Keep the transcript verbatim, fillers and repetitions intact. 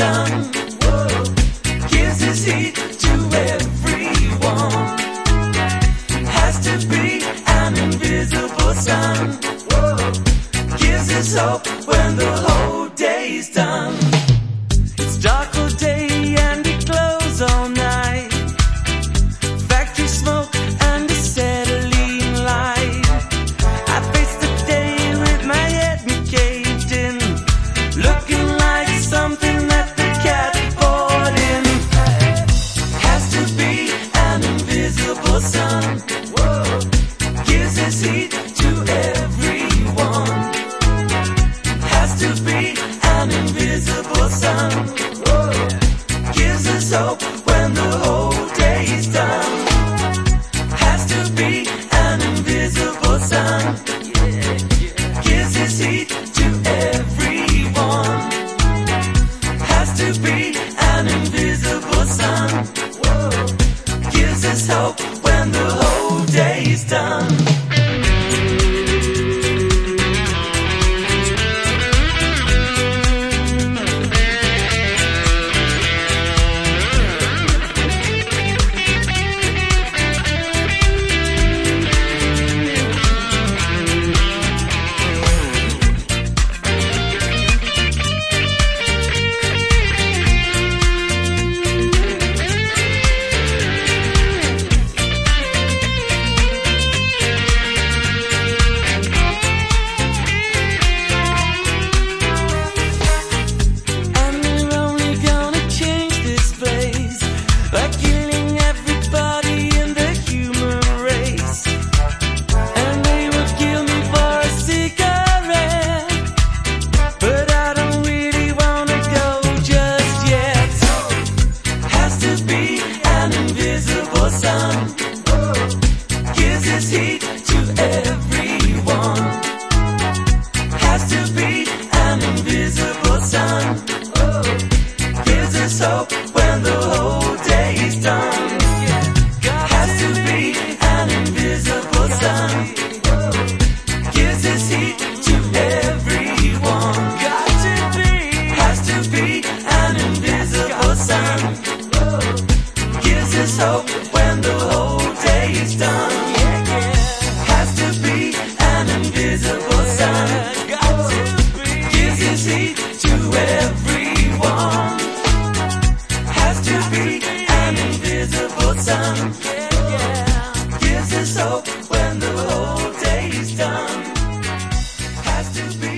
sun. Whoa. Gives his heat to everyone. Has to be an invisible sun. Whoa. Gives us hope when the whole day's done. It's dark all day and it glows all night. Factory smoke and acetylene light. I face the day with my head caved in, looking like something that the cat bought in. Has to be an invisible sun. Whoa. Gives his heat to everyone. Has to be an invisible sun. Whoa. Gives us hope when the whole day's done. Has to be an invisible sun. Gives his heat to everyone. Has to be an invisible sun. Whoa. Gives us hope when the whole day's done. Hope when the whole day's done. Has to be an invisible sun. Gives his heat to everyone. Has to be an invisible sun. Gives us hope when the whole day's done. Has to be an invisible sun. Gives his heat to everyone. Has to be an invisible sun. Gives us hope when the whole day's done. Has to be